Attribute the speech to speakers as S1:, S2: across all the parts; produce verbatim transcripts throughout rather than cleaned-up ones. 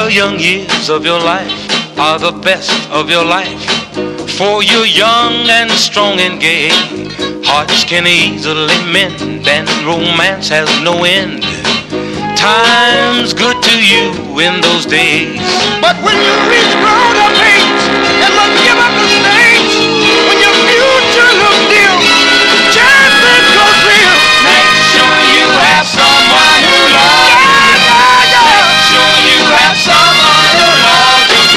S1: The young years of your life are the best of your life, for you're young and strong and gay. Hearts can easily mend and romance has no end. Time's good to you in those days.
S2: But when you reach grown-up age and must give up the stage, when your future looks dim, chances go slim.
S1: Make sure you have someone who loves you.
S2: Yeah, yeah, yeah.
S1: Make sure you have someone who loves you.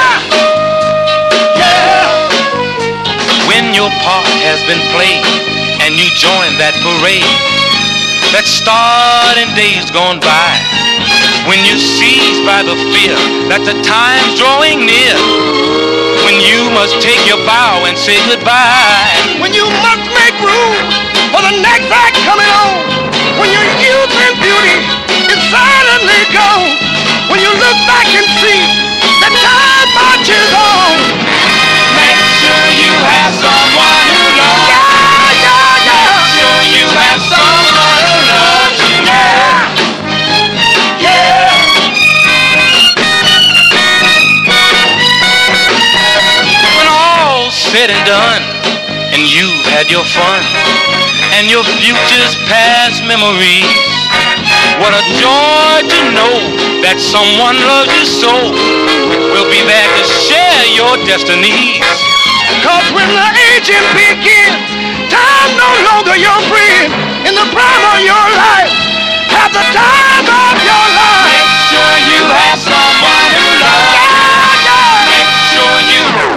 S1: Yeah,
S2: yeah.
S1: When your part has been played and you join that parade that starred in days gone by, when you're seized by the fear that the time's drawing near, when you must take your bow and say goodbye,
S2: When you must make room for the next act coming on, when your youth and beauty is silently gone, when you look back and see that time marches on.
S1: make sure you have someone who loves you.
S2: Yeah, yeah, yeah.
S1: Make sure you have someone who loves you.
S2: Yeah, yeah.
S1: When all's said and done, and you've had your fun, and your future's past memories, what a joy to know that someone loves you so, will be there to share your destinies.
S2: Cause when the aging begins, time no longer your friend. In the prime of your life, have the time of your life.